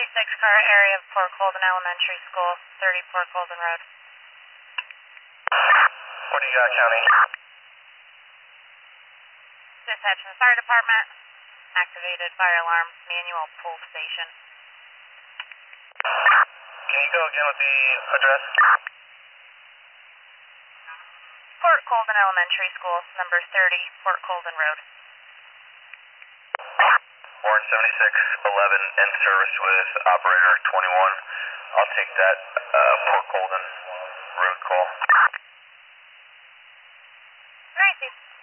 car area of Port Colden Elementary School, 30 Port Colden Road. What do you got, County? Dispatch from the fire department. Activated fire alarm, manual pull station. Can you go again with the address? Port Colden Elementary School, number 30, Port Colden Road. Warren 7611 in service with operator 21. I'll take that Port Colden road call. Alright,